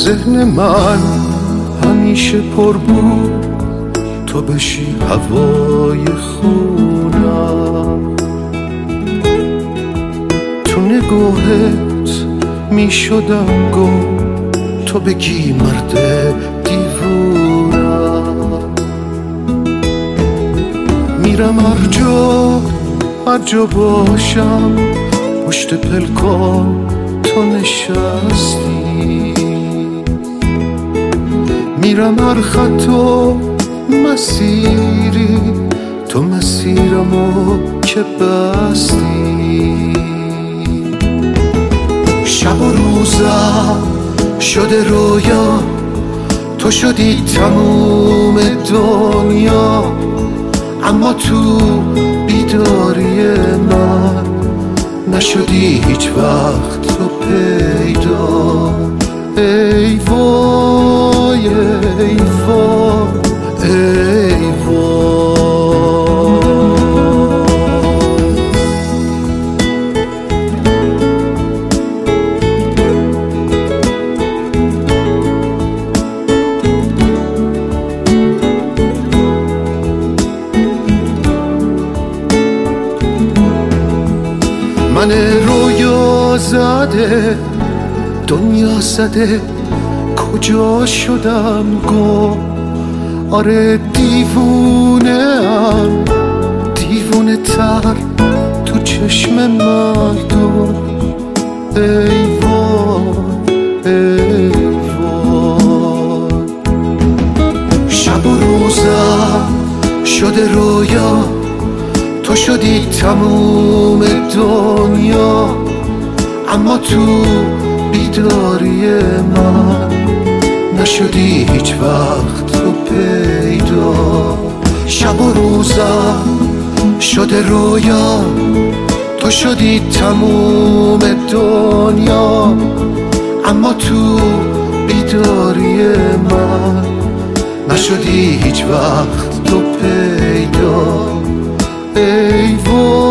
ذهن من همیشه پر بود تو بشی هوای خونم، تو نگاهت می شدم گم تو بگی مرد دیوونم. میرم هر جا باشم پشت پلکان تو نشستی، میرم هر خط و مسیری تو مسیرمو که بستی. شب و روزم شده رویا تو شدی تموم دنیا، اما تو بیداری من نشدی هیچ وقت تو پیدا. ای وای ای وای ای وای. من رویا زده دنیا زده کجا شدم گم، آره دیوونه‌ام دیوونه تر تو چشم مردم. ای وای ای وای. شب و روزم شده رویا تو شدی تموم دنیا، اما تو بیداری من نشدی هیچ وقت تو پیدا. شب و روزم شده رویا تو شدی تموم دنیا، اما تو بیداری من نشدی هیچ وقت تو پیدا. ای وای